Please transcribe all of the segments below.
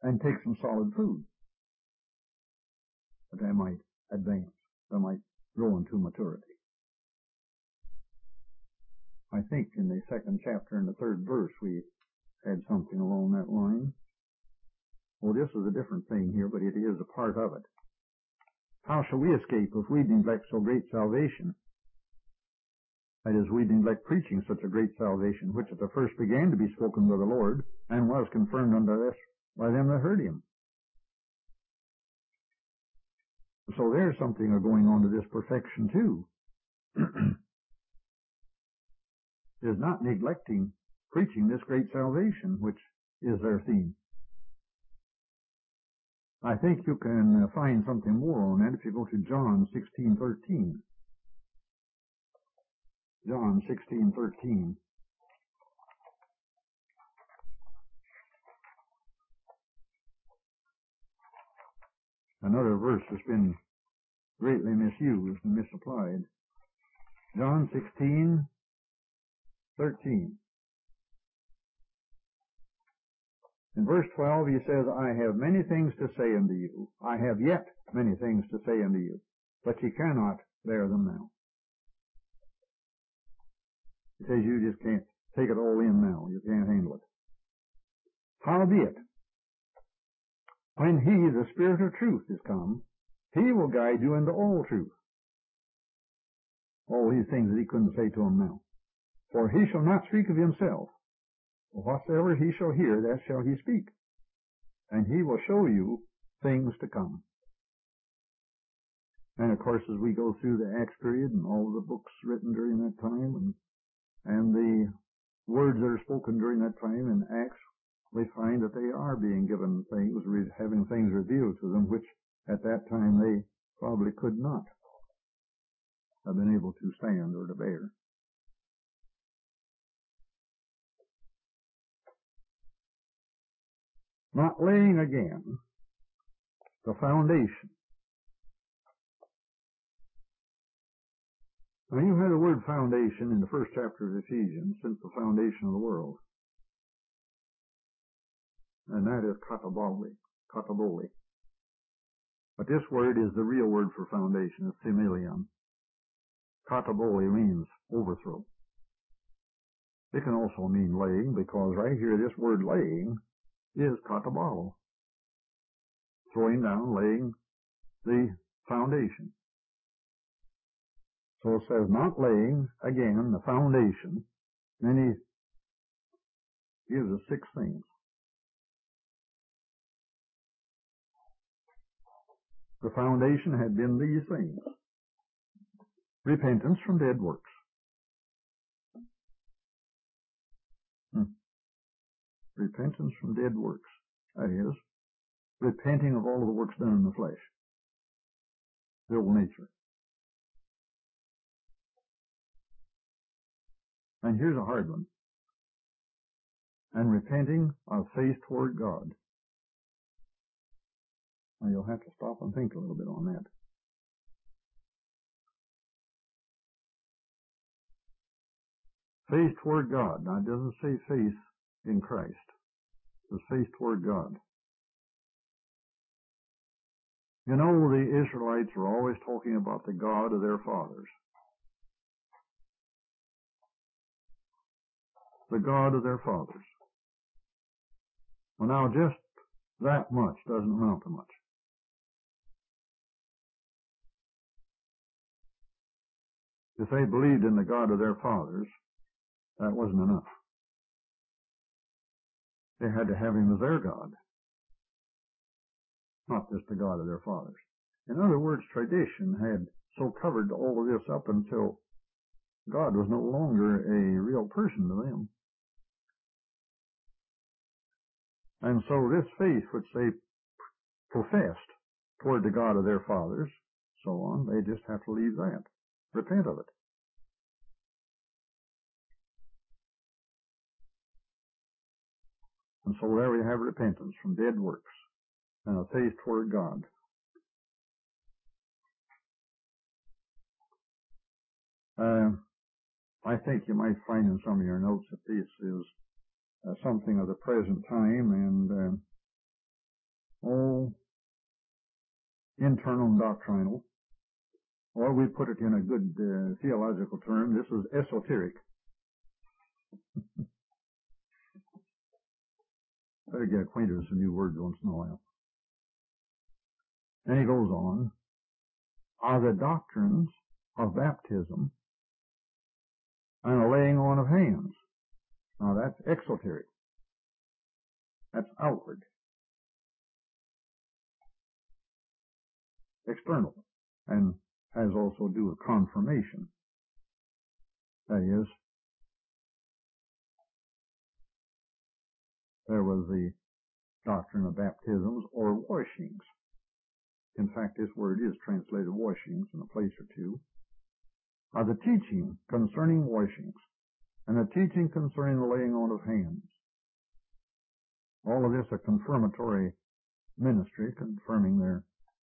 and take some solid food, that they might advance, they might grow into maturity. I think in the 2nd chapter and the 3rd verse we had something along that line. Well, this is a different thing here, but it is a part of it. How shall we escape if we neglect so great salvation? That is, we neglect preaching such a great salvation, which at the first began to be spoken by the Lord, and was confirmed unto us by them that heard him. So there's something going on to this perfection too. Is not neglecting preaching this great salvation, which is their theme. I think you can find something more on that if you go to John 16:13. John 16:13. Another verse has been greatly misused and misapplied. John 16:13. In verse 12 he says, I have many things to say unto you. I have yet many things to say unto you, but ye cannot bear them now. He says you just can't take it all in now. You can't handle it. Howbeit, when he, the Spirit of truth, is come, he will guide you into all truth. All these things that he couldn't say to him now. For he shall not speak of himself. Whatsoever he shall hear, that shall he speak. And he will show you things to come. And of course, as we go through the Acts period and all the books written during that time and the words that are spoken during that time in Acts, we find that they are being given things, having things revealed to them, which at that time they probably could not have been able to stand or to bear. Not laying again the foundation. Now you have the word foundation in the 1st chapter of Ephesians, since the foundation of the world. And that is katabole. But this word is the real word for foundation, it's themelion. Katabole means overthrow. It can also mean laying, because right here this word laying is katabalo. Throwing down, laying the foundation. So it says not laying, again, the foundation. Then he gives us 6 things. The foundation had been these things. Repentance from dead works. Repentance from dead works. That is, repenting of all of the works done in the flesh. The old nature. And here's a hard one. And repenting of faith toward God. Now you'll have to stop and think a little bit on that. Faith toward God. Now it doesn't say faith in Christ. It says faith toward God. You know, the Israelites are always talking about the God of their fathers. The God of their fathers. Well, now just that much doesn't amount to much. If they believed in the God of their fathers, that wasn't enough. They had to have him as their God, not just the God of their fathers. In other words, tradition had so covered all of this up until God was no longer a real person to them. And so this faith which they professed toward the God of their fathers, so on, they just have to leave that. Repent of it. And so there we have repentance from dead works and a faith toward God. I think you might find in some of your notes that this is something of the present time, and internal and doctrinal, or we put it in a good theological term, this is esoteric. Better get acquainted with some new words once in a while. And he goes on, are the doctrines of baptism and a laying on of hands. Now that's exoteric. That's outward. External. And has also to do with confirmation. That is, there was the doctrine of baptisms or washings. In fact, this word is translated washings in a place or two. Are the teaching concerning washings and the teaching concerning the laying on of hands. All of this a confirmatory ministry, confirming their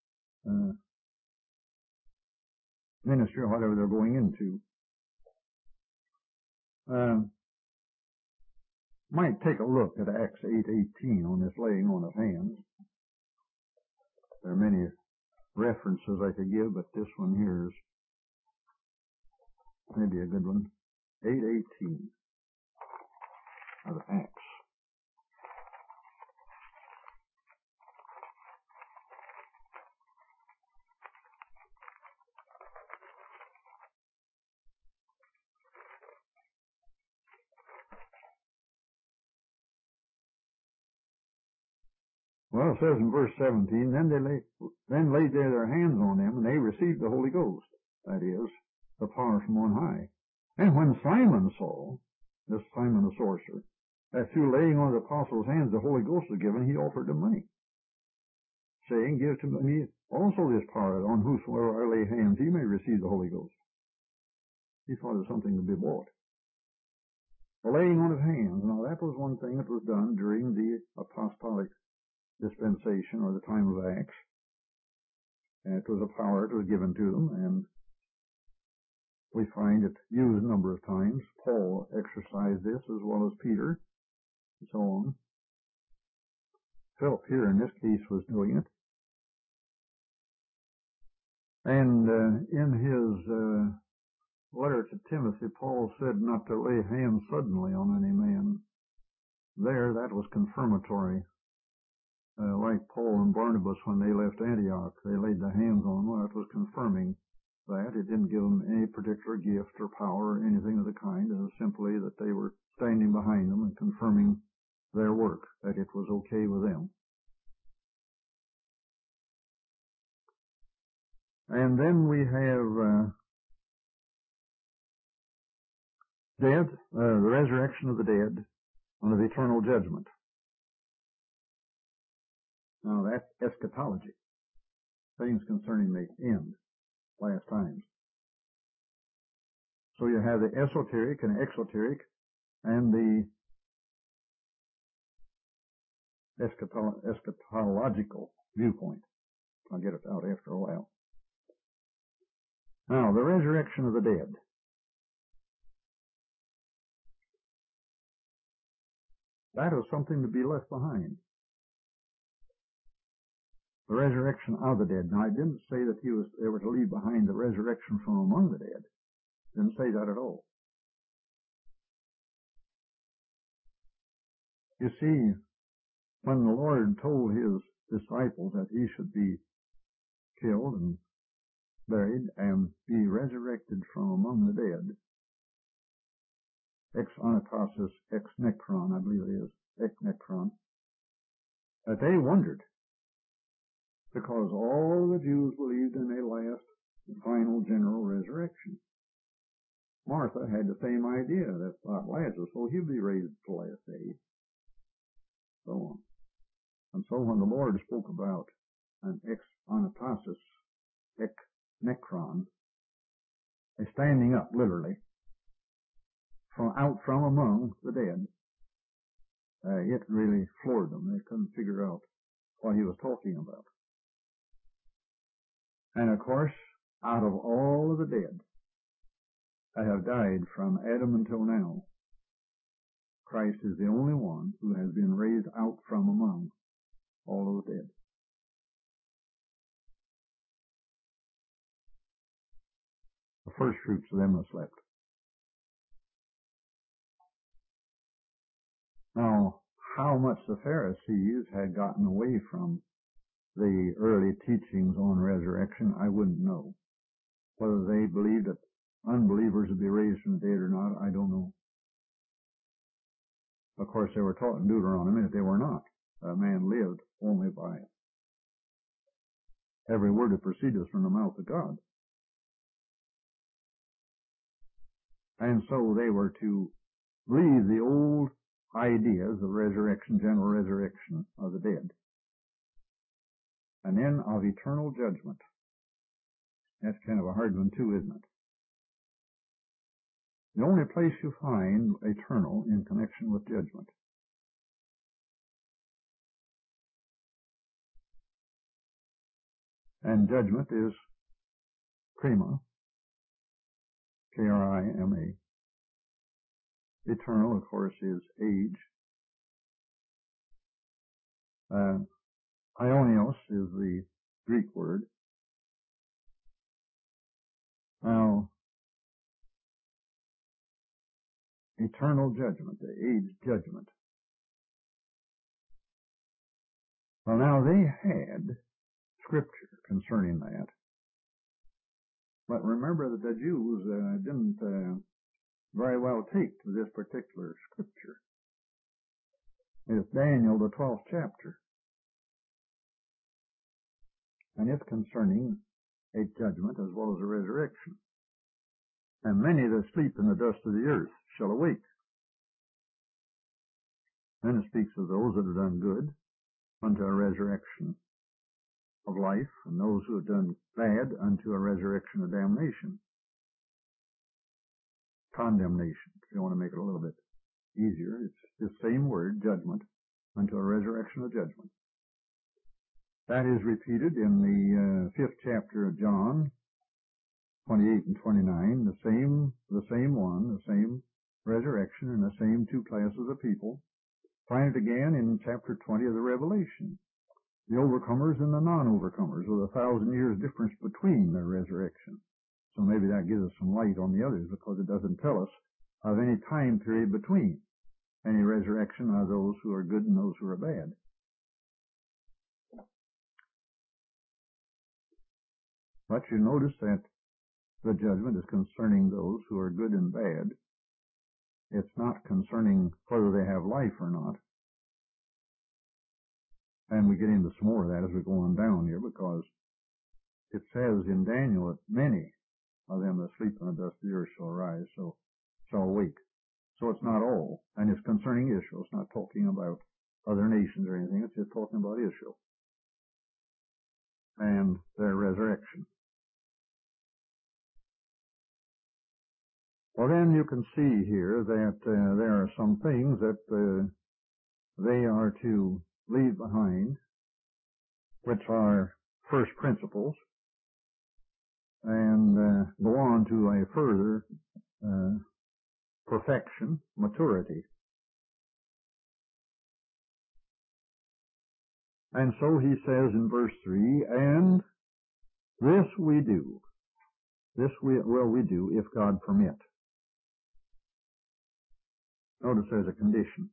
ministry or whatever they're going into. Might take a look at Acts 8:18 on this laying on of hands. There are many references I could give, but this one here is maybe a good one. 8:18 of Acts. Well, it says in verse 17, then laid they their hands on them, and they received the Holy Ghost. That is, the power from on high. And when Simon saw, this Simon the sorcerer, that through laying on the apostles' hands the Holy Ghost was given, he offered them money, saying, give to me also this power, on whosoever I lay hands, he may receive the Holy Ghost. He thought it was something to be bought. The laying on of hands, now that was one thing that was done during the apostolic dispensation or the time of Acts. And it was a power that was given to them, and we find it used a number of times. Paul exercised this as well as Peter, and so on. Philip here in this case was doing it. And in his letter to Timothy, Paul said not to lay hands suddenly on any man. There, that was confirmatory. Like Paul and Barnabas when they left Antioch, they laid their hands on them. Well, it was confirming that. It didn't give them any particular gift or power or anything of the kind. It was simply that they were standing behind them and confirming their work, that it was okay with them. And then we have the resurrection of the dead under the eternal judgment. Now that's eschatology, things concerning the end, last times. So you have the esoteric and exoteric and the eschatological viewpoint. I'll get it out after a while. Now, the resurrection of the dead. That is something to be left behind. The resurrection of the dead. Now, I didn't say that they were to leave behind the resurrection from among the dead. Didn't say that at all. You see, when the Lord told his disciples that he should be killed and buried and be resurrected from among the dead, ex anatasis, ex necron, I believe it is, ex necron, that they wondered, because all the Jews believed in a last and final general resurrection. Martha had the same idea that Lazarus, he'll be raised at the last day. So on. And so when the Lord spoke about an ex anatasis, ex necron, a standing up, literally, out from among the dead, it really floored them. They couldn't figure out what he was talking about. And of course, out of all of the dead that have died from Adam until now, Christ is the only one who has been raised out from among all of the dead. first fruits of them that slept. Now, how much the Pharisees had gotten away from the early teachings on resurrection, I wouldn't know. Whether they believed that unbelievers would be raised from the dead or not, I don't know. Of course, they were taught in Deuteronomy that they were not. A man lived only by every word that proceedeth from the mouth of God. And so they were to leave the old ideas of resurrection, general resurrection of the dead, and then of eternal judgment. That's kind of a hard one too, isn't it? The only place you find eternal in connection with judgment. And judgment is krima, K-R-I-M-A. Eternal, of course, is age. Aionios is the Greek word. Now, eternal judgment, the age judgment. Well, now they had scripture concerning that. But remember that the Jews didn't very well take to this particular scripture. It's Daniel, the 12th chapter. And it's concerning a judgment as well as a resurrection. And many that sleep in the dust of the earth shall awake. Then it speaks of those that have done good unto a resurrection of life, and those who have done bad unto a resurrection of damnation. Condemnation, if you want to make it a little bit easier. It's the same word, judgment, unto a resurrection of judgment. That is repeated in the 5th chapter of John, 28 and 29, the same one, the same resurrection, and the same two classes of people. Find it again in chapter 20 of the Revelation. The overcomers and the non-overcomers, with 1,000 years difference between their resurrection. So maybe that gives us some light on the others, because it doesn't tell us of any time period between any resurrection of those who are good and those who are bad. But you notice that the judgment is concerning those who are good and bad. It's not concerning whether they have life or not. And we get into some more of that as we go on down here, because it says in Daniel that many of them that sleep in the dust of the earth shall arise, shall awake. So it's not all. And it's concerning Israel. It's not talking about other nations or anything. It's just talking about Israel and their resurrection. Well, then you can see here that there are some things that they are to leave behind, which are first principles, and go on to a further perfection, maturity. And so he says in verse 3, and this we do. This will we do if God permit. Notice there's a condition.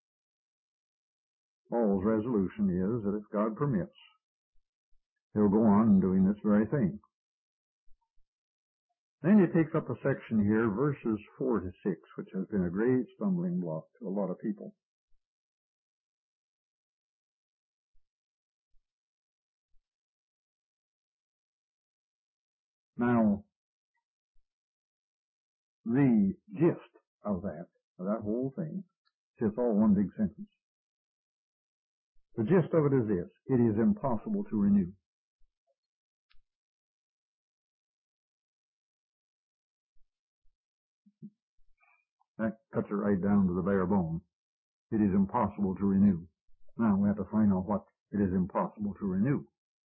Paul's resolution is that if God permits, he'll go on doing this very thing. Then he takes up a section here, verses 4 to 6, which has been a great stumbling block to a lot of people. Now, the gist of that whole thing, it's all one big sentence. The gist of it is this: it is impossible to renew. That cuts it right down to the bare bone. It is impossible to renew. Now we have to find out what it is impossible to renew.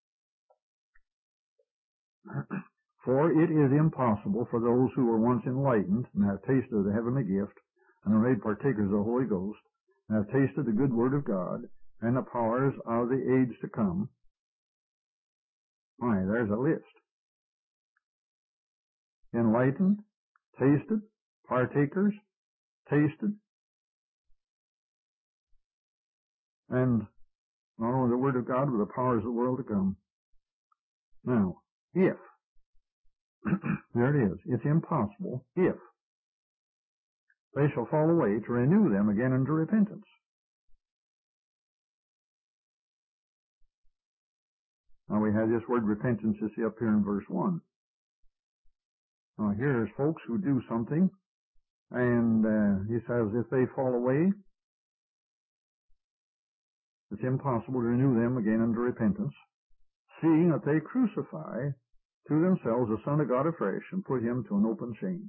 For it is impossible for those who were once enlightened and have tasted of the heavenly gift and are made partakers of the Holy Ghost and have tasted the good word of God and the powers of the age to come. Why, there's a list. enlightened, tasted, partakers, tasted, and not only the Word of God, but the powers of the world to come. Now, if, there it is, it's impossible, if they shall fall away, to renew them again unto repentance. Now we have this word repentance, you see up here in verse 1. Now here's folks who do something, and he says if they fall away, it's impossible to renew them again unto repentance, seeing that they crucify to themselves the Son of God afresh, and put him to an open shame.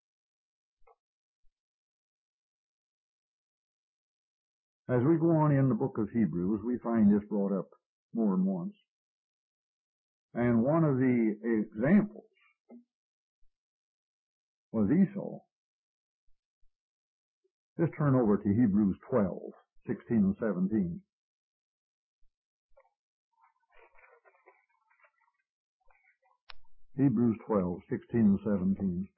As we go on in the book of Hebrews, we find this brought up more than once. And one of the examples was Esau. Just turn over to Hebrews 12, 16 and 17. Hebrews 12, 16 and 17.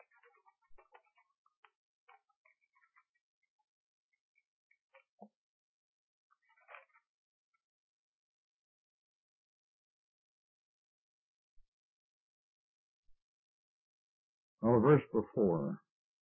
Well, a verse before.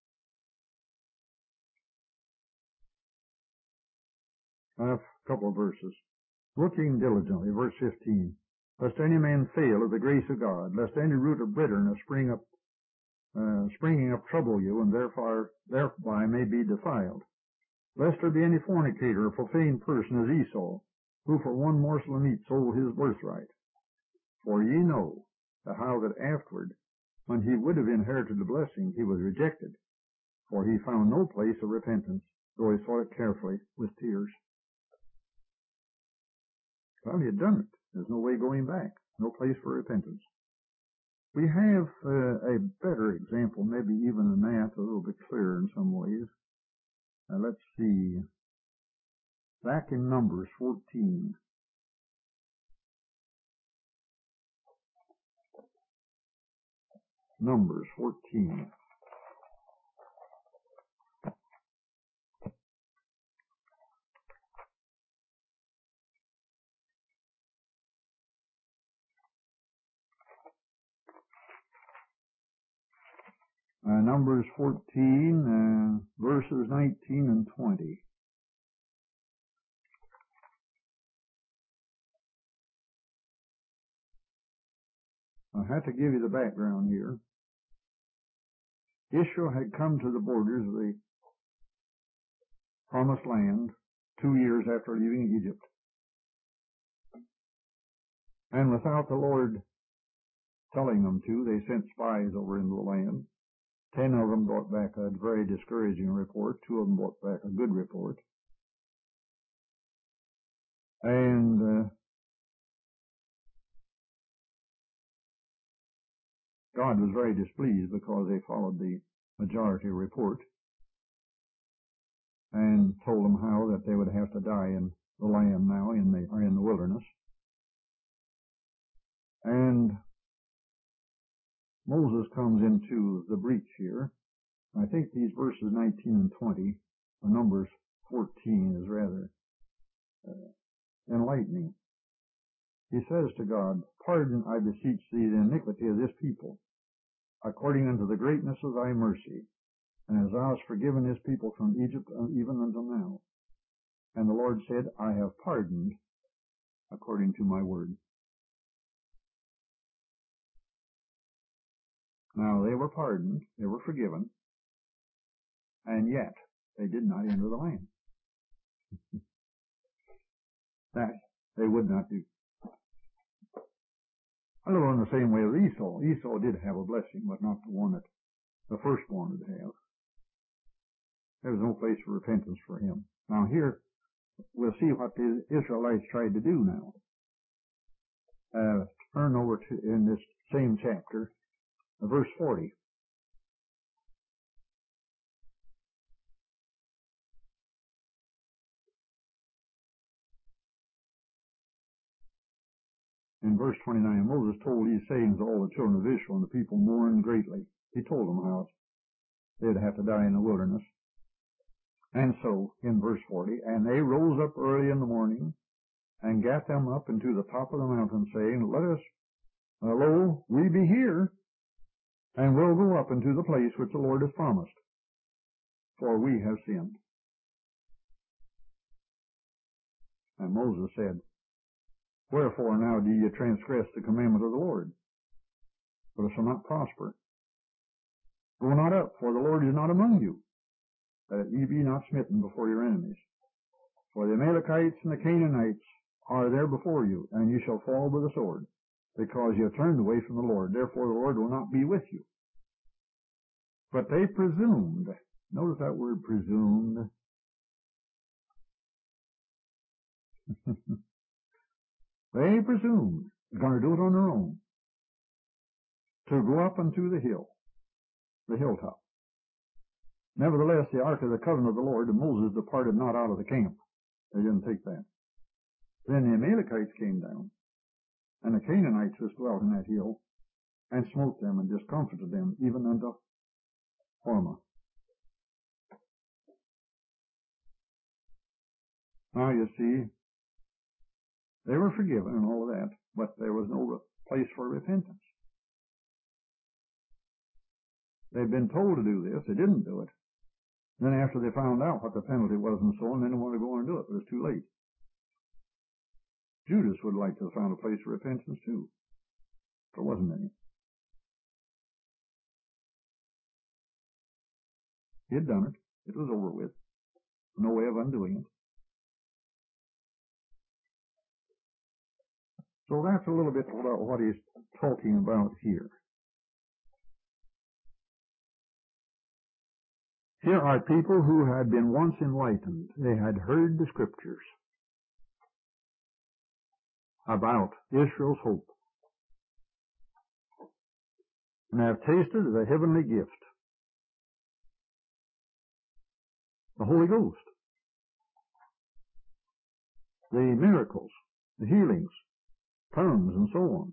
A couple of verses. Looking diligently, verse 15. Lest any man fail of the grace of God, lest any root of bitterness springing up trouble you, and thereby may be defiled. Lest there be any fornicator or profane person as Esau, who for one morsel of meat sold his birthright. For ye know how that afterward, when he would have inherited the blessing, he was rejected, for he found no place of repentance, though he sought it carefully with tears. Well, he had done it. There's no way going back. No place for repentance. We have a better example, maybe even than that, a little bit clearer in some ways. Let's see. Back in Numbers 14. Numbers 14. Numbers 14, verses 19 and 20. I have to give you the background here. Israel had come to the borders of the promised land 2 years after leaving Egypt. And without the Lord telling them to, they sent spies over into the land. 10 of them brought back a very discouraging report. 2 of them brought back a good report. And God was very displeased because they followed the majority report and told them how that they would have to die in the land now, in the wilderness. And Moses comes into the breach here. I think these verses 19 and 20, Numbers 14, is rather enlightening. He says to God, "Pardon, I beseech thee, the iniquity of this people, according unto the greatness of thy mercy, and as thou hast forgiven this people from Egypt even until now." And the Lord said, "I have pardoned according to my word." Now they were pardoned, they were forgiven, and yet they did not enter the land. That they would not do. A little in the same way with Esau. Esau did have a blessing, but not the one that the firstborn would have. There was no place for repentance for him. Now here, we'll see what the Israelites tried to do now. Turn over to, in this same chapter, verse 40. In verse 29, Moses told these sayings to all the children of Israel, and the people mourned greatly. He told them how they'd have to die in the wilderness. And so, in verse 40, and they rose up early in the morning and gat them up into the top of the mountain, saying, Let us, lo, we be here, and will go up into the place which the Lord has promised, for we have sinned. And Moses said, Wherefore now do ye transgress the commandment of the Lord? For it shall not prosper. Go not up, for the Lord is not among you, that ye be not smitten before your enemies. For the Amalekites and the Canaanites are there before you, and ye shall fall by the sword, because ye have turned away from the Lord. Therefore the Lord will not be with you. But they presumed. Notice that word, presumed. They presumed they're going to do it on their own, to go up unto the hill, the hilltop. Nevertheless, the ark of the covenant of the Lord, and Moses departed not out of the camp. They didn't take that. Then the Amalekites came down, and the Canaanites which dwelt in that hill, and smote them and discomfited them, even unto Hormah. Now you see, they were forgiven and all of that, but there was no place for repentance. They'd been told to do this. They didn't do it. Then after they found out what the penalty was and so on, then they wanted to go on and do it, but it's too late. Judas would like to have found a place for repentance too. There wasn't any. He had done it. It was over with. No way of undoing it. So that's a little bit about what he's talking about here. Here are people who had been once enlightened. They had heard the Scriptures about Israel's hope, and have tasted the heavenly gift, the Holy Ghost, the miracles, the healings, tongues, and so on.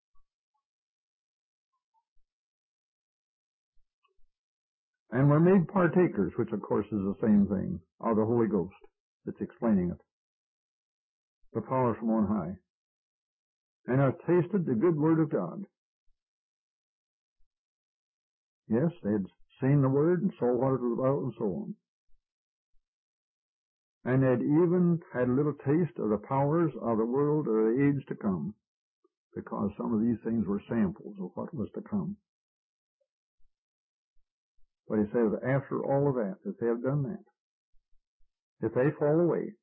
And were made partakers, which of course is the same thing, of the Holy Ghost. It's explaining it. The power from on high. And have tasted the good word of God. Yes, they had seen the word and saw what it was about and so on. And had even had a little taste of the powers of the world or the age to come, because some of these things were samples of what was to come. But he says, after all of that, if they have done that, if they fall away,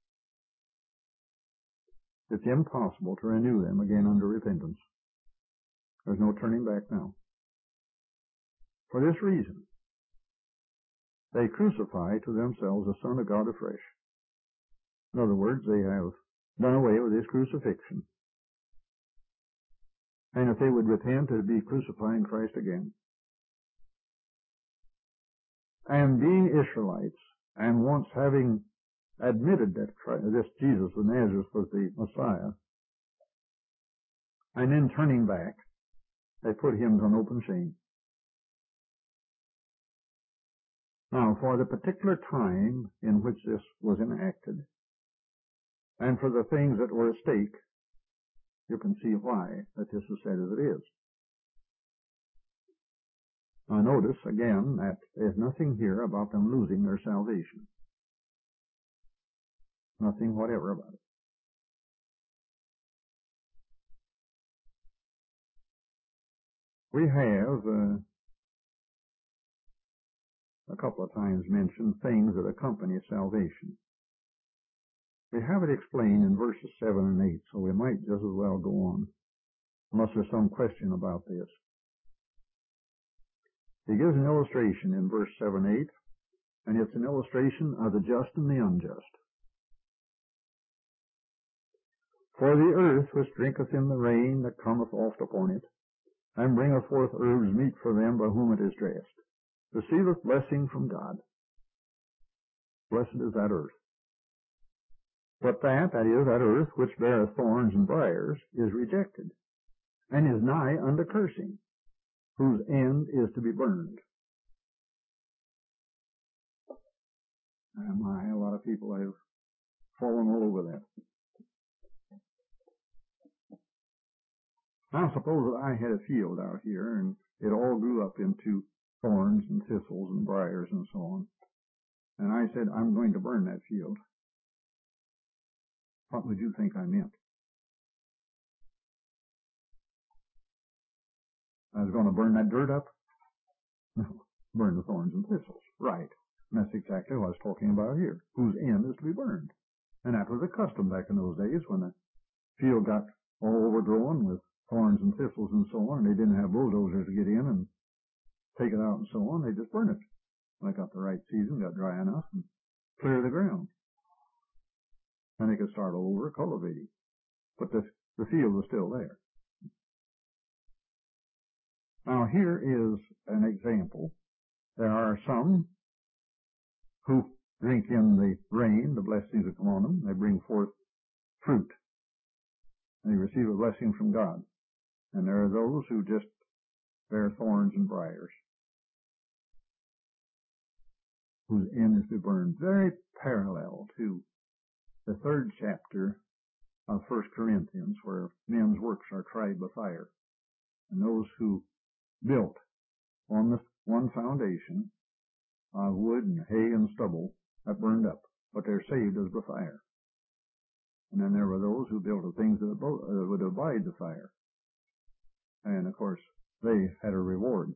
it's impossible to renew them again under repentance. There's no turning back now. For this reason, they crucify to themselves the Son of God afresh. In other words, they have done away with his crucifixion. And if they would repent, it would be crucifying Christ again. And being Israelites, and once having admitted that this Jesus of Nazareth was the Messiah, and then turning back, they put him to an open shame. Now, for the particular time in which this was enacted, and for the things that were at stake, you can see why that this is said as it is. Now notice, again, that there's nothing here about them losing their salvation. Nothing whatever about it. We have a couple of times mentioned things that accompany salvation. We have it explained in verses 7 and 8, so we might just as well go on, unless there's some question about this. He gives an illustration in verse 7-8, and it's an illustration of the just and the unjust. For the earth which drinketh in the rain that cometh oft upon it, and bringeth forth herbs meet for them by whom it is dressed, receiveth blessing from God. Blessed is that earth. But that is, that earth which beareth thorns and briars, is rejected, and is nigh unto cursing, whose end is to be burned. A lot of people have fallen all over that. Now suppose that I had a field out here and it all grew up into thorns and thistles and briars and so on. And I said, I'm going to burn that field. What would you think I meant? I was going to burn that dirt up? No, burn the thorns and thistles. Right. And that's exactly what I was talking about here. Whose end is to be burned. And that was a custom back in those days when the field got all overgrown with thorns and thistles and so on, and they didn't have bulldozers to get in and take it out and so on. They just burned it. When it got the right season, got dry enough, and clear the ground. And they could start all over cultivating. But the field was still there. Now here is an example. There are some who drink in the rain, the blessings that come on them. They bring forth fruit. They receive a blessing from God. And there are those who just bear thorns and briars, whose end is to be burned. Very parallel to the 3rd chapter of 1 Corinthians, where men's works are tried by fire. And those who built on the one foundation of wood and hay and stubble that burned up, but they're saved as by fire. And then there were those who built the things that would abide the fire. And of course, they had a reward.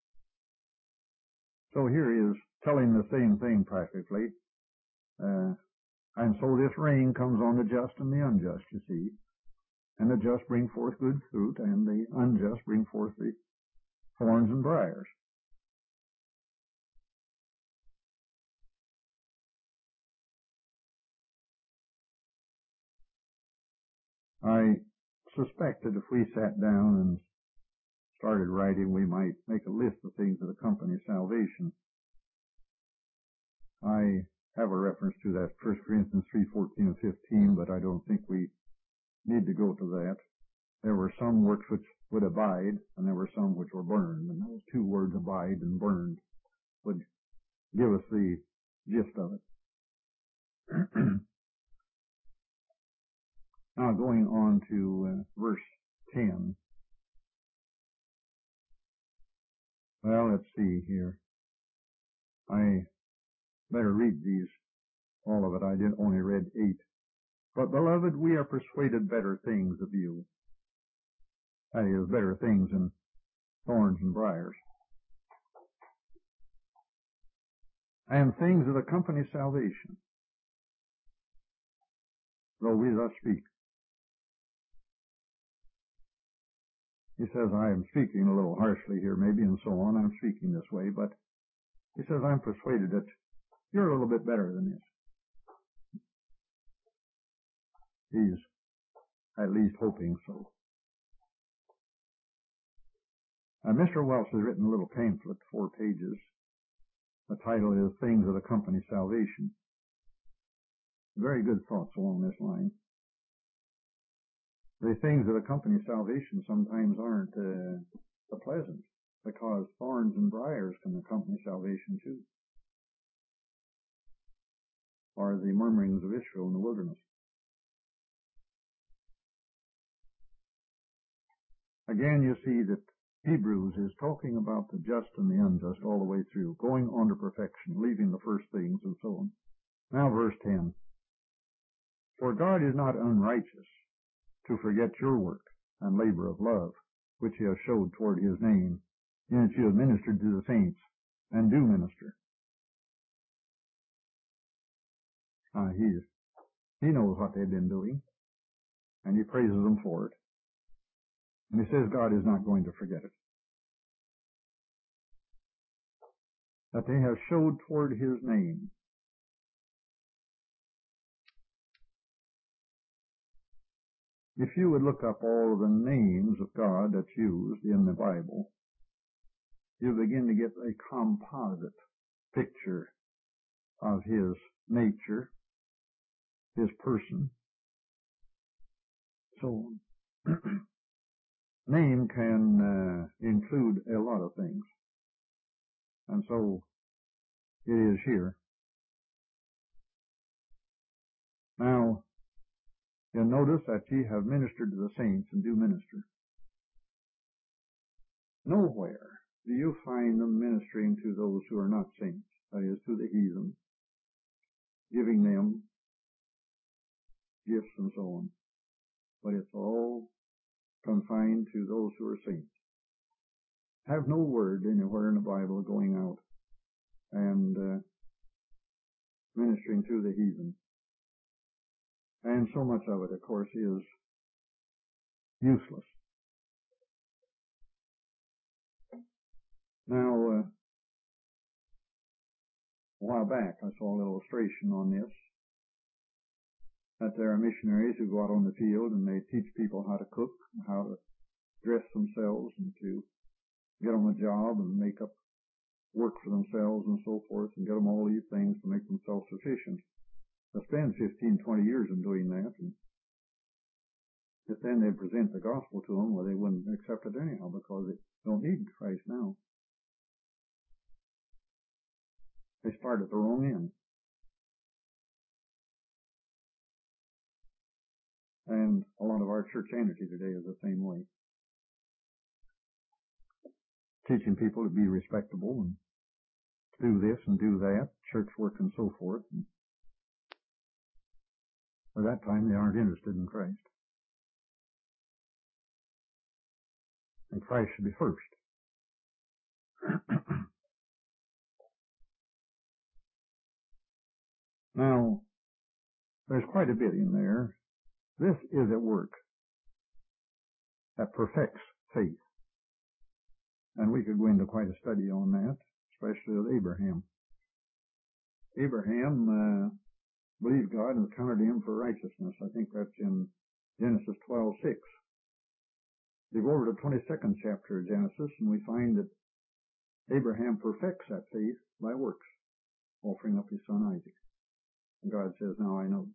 So here is telling the same thing practically. And so this rain comes on the just and the unjust, you see. And the just bring forth good fruit, and the unjust bring forth the thorns and briars. I suspect that if we sat down and started writing, we might make a list of things that accompany salvation. I have a reference to that 1 Corinthians 3:14 and 15, but I don't think we need to go to that. There were some works which would abide, and there were some which were burned. And those two words, abide and burned, would give us the gist of it. Now going on to verse 10. Well, let's see here. I better read these, all of it. I did only read 8. But, beloved, we are persuaded better things of you. That is, better things than thorns and briars. And things that accompany salvation, though we thus speak. He says, I am speaking a little harshly here, maybe, and so on. I'm speaking this way, but he says, I'm persuaded that you're a little bit better than this. He's at least hoping so. Mr. Welch has written a little pamphlet, 4 pages. The title is Things That Accompany Salvation. Very good thoughts along this line. The things that accompany salvation sometimes aren't pleasant, because thorns and briars can accompany salvation too. Or the murmurings of Israel in the wilderness. Again, you see that Hebrews is talking about the just and the unjust all the way through, going on to perfection, leaving the first things and so on. Now verse 10. For God is not unrighteous to forget your work and labor of love, which he has showed toward his name, in that you have ministered to the saints, and do minister. He knows what they've been doing, and he praises them for it. And he says God is not going to forget it. That they have showed toward his name. If you would look up all of the names of God that's used in the Bible, you begin to get a composite picture of his nature, his person, so on. name can include a lot of things. And so it is here. Now, you'll notice that ye have ministered to the saints and do minister. Nowhere do you find them ministering to those who are not saints, that is, to the heathen, giving them gifts and so on. But it's all confined to those who are saints. Have no word anywhere in the Bible going out and ministering to the heathen. And so much of it, of course, is useless. Now, a while back, I saw an illustration on this, that there are missionaries who go out on the field and they teach people how to cook, how to dress themselves, and to get them a job and make up work for themselves and so forth, and get them all these things to make them self-sufficient. They spend 15, 20 years in doing that, and if then they present the gospel to them, well, they wouldn't accept it anyhow because they don't need Christ now. They start at the wrong end. And a lot of our church energy today is the same way. Teaching people to be respectable and do this and do that, church work and so forth. And by that time, they aren't interested in Christ. And Christ should be first. Now, there's quite a bit in there. This is a work that perfects faith. And we could go into quite a study on that, especially with Abraham. Abraham believed God and counted him for righteousness. I think that's in Genesis 12:6. We go over to the 22nd chapter of Genesis, and we find that Abraham perfects that faith by works, offering up his son Isaac. And God says, now I know.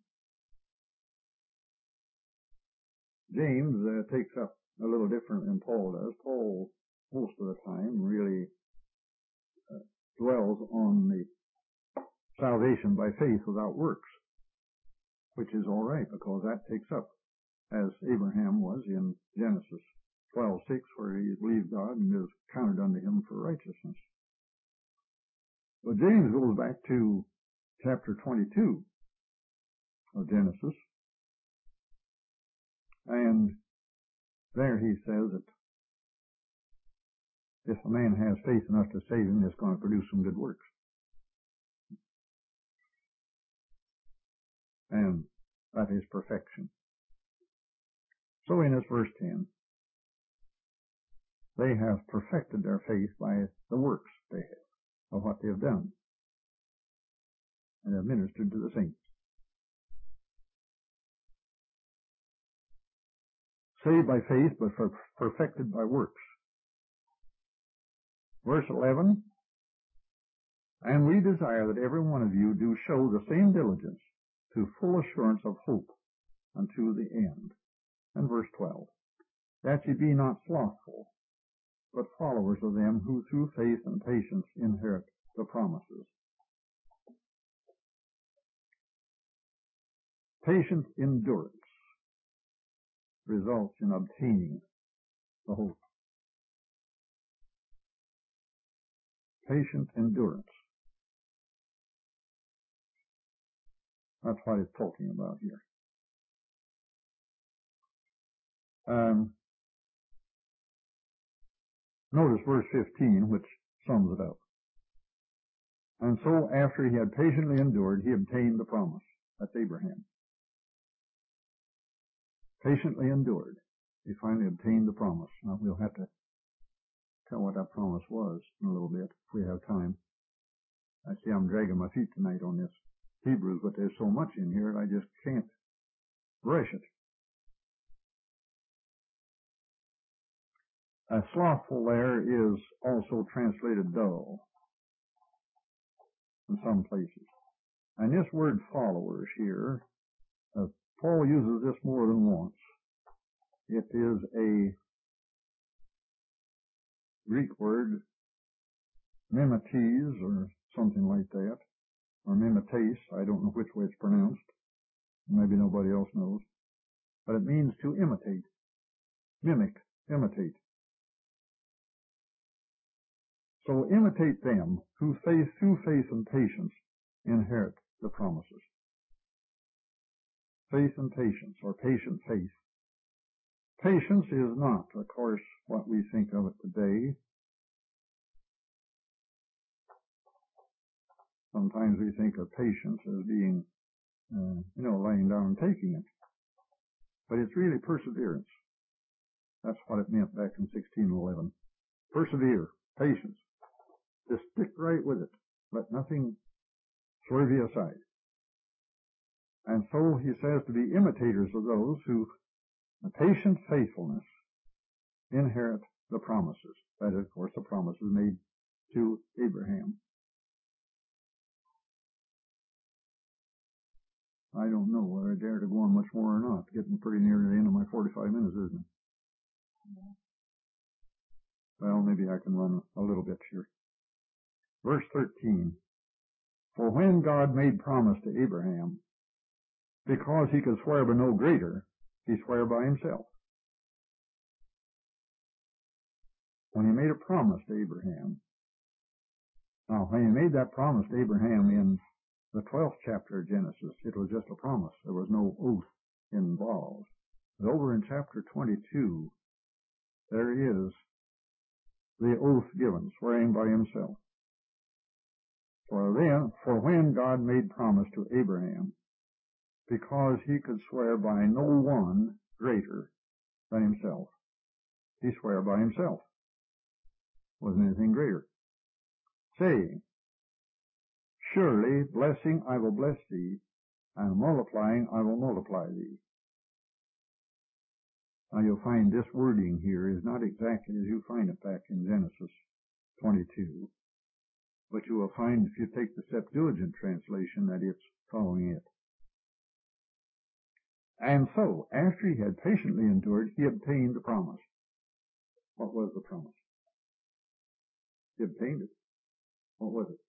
James takes up a little different than Paul does. Paul, most of the time, really dwells on the salvation by faith without works, which is all right because that takes up, as Abraham was in Genesis 12:6, where he believed God and is counted unto him for righteousness. But James goes back to chapter 22 of Genesis, and there he says that if a man has faith enough to save him, it's going to produce some good works. And that is perfection. So in this verse 10, they have perfected their faith by the works they have, of what they have done, and have ministered to the saints. Saved by faith, but perfected by works. Verse 11, and we desire that every one of you do show the same diligence to full assurance of hope unto the end. And verse 12, that ye be not slothful, but followers of them who through faith and patience inherit the promises. Patient endurance results in obtaining the hope. Patient endurance. That's what it's talking about here. Notice verse 15, which sums it up. And so after he had patiently endured, he obtained the promise. That's Abraham. Patiently endured. He finally obtained the promise. Now we'll have to tell what that promise was in a little bit if we have time. I see I'm dragging my feet tonight on this Hebrews, but there's so much in here that I just can't rush it. Slothful there is also translated dull in some places. And this word followers here, Paul uses this more than once. It is a Greek word mimetes or something like that, or mimetes. I don't know which way it's pronounced. Maybe nobody else knows. But it means to imitate, mimic, imitate. So imitate them who through faith and patience inherit the promises. Faith and patience, or patient faith. Patience is not, of course, what we think of it today. Sometimes we think of patience as being, laying down and taking it. But it's really perseverance. That's what it meant back in 1611. Persevere, patience. Just stick right with it. Let nothing swerve you aside. And so he says to be imitators of those who, in patient faithfulness, inherit the promises. That is, of course, the promises made to Abraham. I don't know whether I dare to go on much more or not. Getting pretty near the end of my 45 minutes, isn't it? Well, maybe I can run a little bit here. Verse 13. For when God made promise to Abraham, because he could swear by no greater, he swore by himself. When he made a promise to Abraham, now when he made that promise to Abraham in the 12th chapter of Genesis, it was just a promise. There was no oath involved. But over in chapter 22, there is the oath given, swearing by himself. For when God made promise to Abraham, because he could swear by no one greater than himself, he swore by himself. Wasn't anything greater. Saying, surely blessing I will bless thee, and multiplying I will multiply thee. Now you'll find this wording here is not exactly as you find it back in Genesis 22. But you will find if you take the Septuagint translation that it's following it. And so, after he had patiently endured, he obtained the promise. What was the promise? He obtained it. What was it?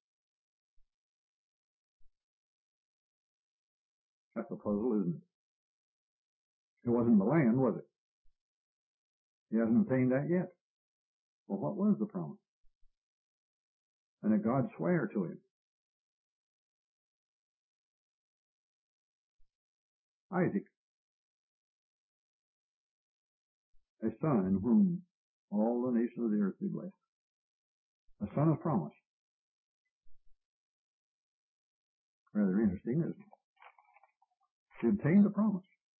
That's a puzzle, isn't it? It wasn't the land, was it? He hasn't obtained that yet. Well, what was the promise? And that God swore to him. Isaac, a son in whom all the nations of the earth be blessed. A son of promise. Rather interesting, isn't it? He obtained the promise.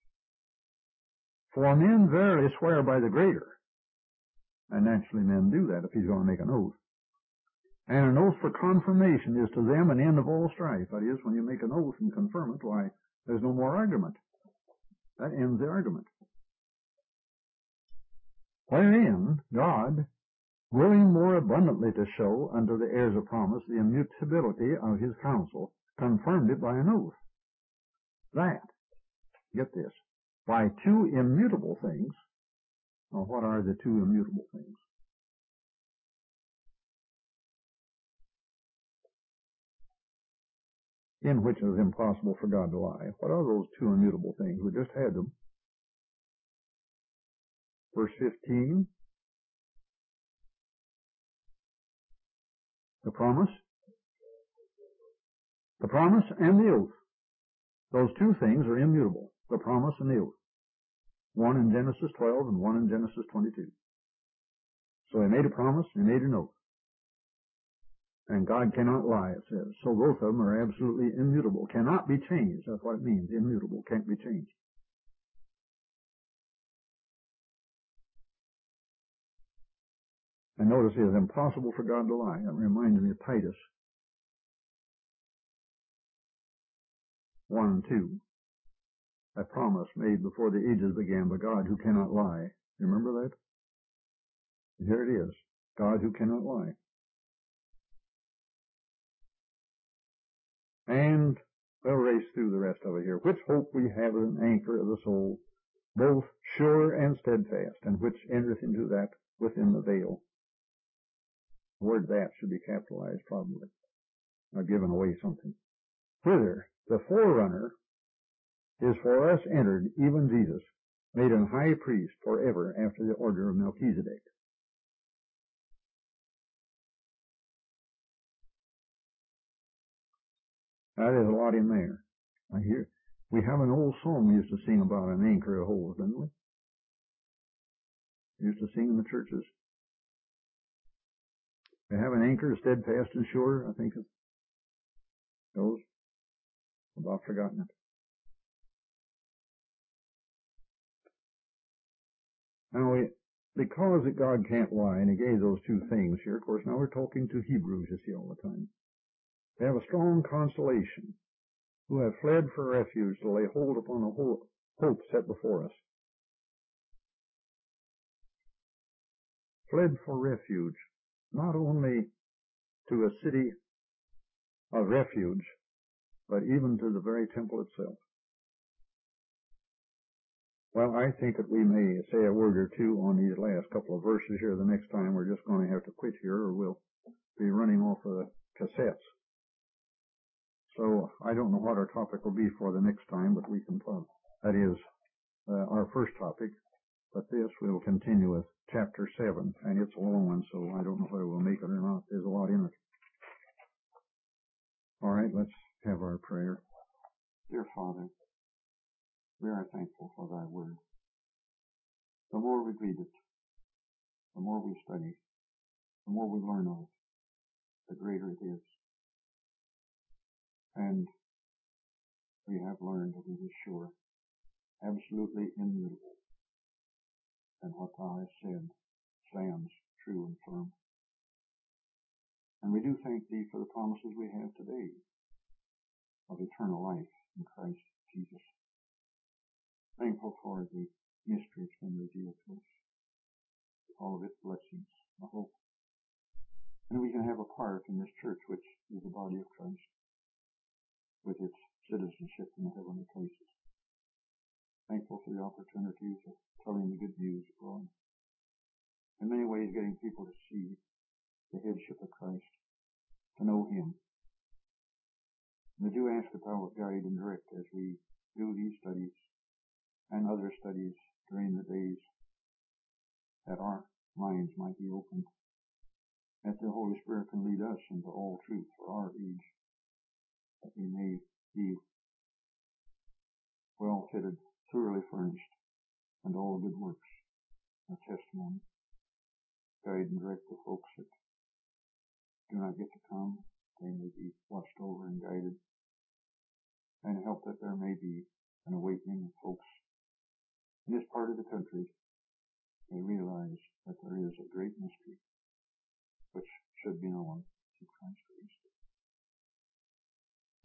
For men verily swear by the greater. And naturally men do that if he's going to make an oath. And an oath for confirmation is to them an end of all strife. That is, when you make an oath and confirm it, why, there's no more argument. That ends the argument. Wherein God, willing more abundantly to show unto the heirs of promise the immutability of his counsel, confirmed it by an oath. That, get this, by two immutable things. Now, what are the two immutable things? In which it is impossible for God to lie. What are those two immutable things? We just had them. Verse 15. The promise and the oath. Those two things are immutable. The promise and the oath. One in Genesis 12 and one in Genesis 22. So he made a promise, he made an oath. And God cannot lie, it says. So both of them are absolutely immutable. Cannot be changed. That's what it means. Immutable. Can't be changed. And notice it is impossible for God to lie. That reminds me of Titus 1 and 2. That promise made before the ages began by God who cannot lie. You remember that? Here it is. God who cannot lie. And we'll race through the rest of it here. Which hope we have as an anchor of the soul, both sure and steadfast, and which entereth into that within the veil, The word that should be capitalized probably. I've given away something. Whither the forerunner is for us entered, even Jesus, made an high priest forever after the order of Melchizedek. Now, there's a lot in there. I hear we have an old song we used to sing about an anchor of holes, didn't we? We used to sing in the churches. We have an anchor steadfast and sure, I think it goes. About forgotten it. Now, because that God can't lie, and He gave those two things here, of course, now we're talking to Hebrews, you see, all the time. They have a strong consolation, who have fled for refuge to lay hold upon a hope set before us. Fled for refuge, not only to a city of refuge, but even to the very temple itself. Well, I think that we may say a word or two on these last couple of verses here the next time. We're just going to have to quit here, or we'll be running off of the cassettes. So I don't know what our topic will be for the next time, but we can talk. That is our first topic. But this we'll continue with chapter 7, and it's a long one, so I don't know whether we'll make it or not. There's a lot in it. All right, let's have our prayer. Dear Father, we are thankful for Thy Word. The more we read it, the more we study, the more we learn of it, the greater it is. And we have learned that it is sure, absolutely immutable, and what Thou hast said stands true and firm. And we do thank Thee for the promises we have today of eternal life in Christ Jesus. Thankful for the mystery that's been revealed to us, all of its blessings, the hope. And we can have a part in this church, which is the body of Christ, with its citizenship in the heavenly places. Thankful for the opportunities of telling the good news abroad. In many ways, getting people to see the headship of Christ, to know Him. And I do ask that Thou wilt guide and direct as we do these studies and other studies during the days, that our minds might be opened, that the Holy Spirit can lead us into all truth for our age, that we may be well fitted, thoroughly furnished, and all good works, a testimony. Guide and direct the folks that do not get to come, they may be watched over and guided, and help that there may be an awakening of folks in this part of the country. They realize that